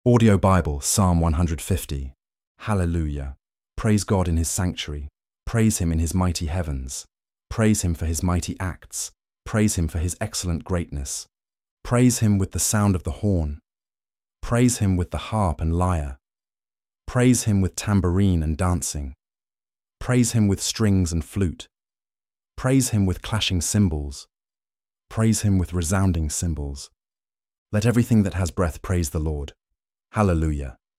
Audio Bible, Psalm 150. Hallelujah. Praise God in his sanctuary. Praise him in his mighty heavens. Praise him for his mighty acts. Praise him for his excellent greatness. Praise him with the sound of the horn. Praise him with the harp and lyre. Praise him with tambourine and dancing. Praise him with strings and flute. Praise him with clashing cymbals. Praise him with resounding cymbals. Let everything that has breath praise the Lord. Hallelujah.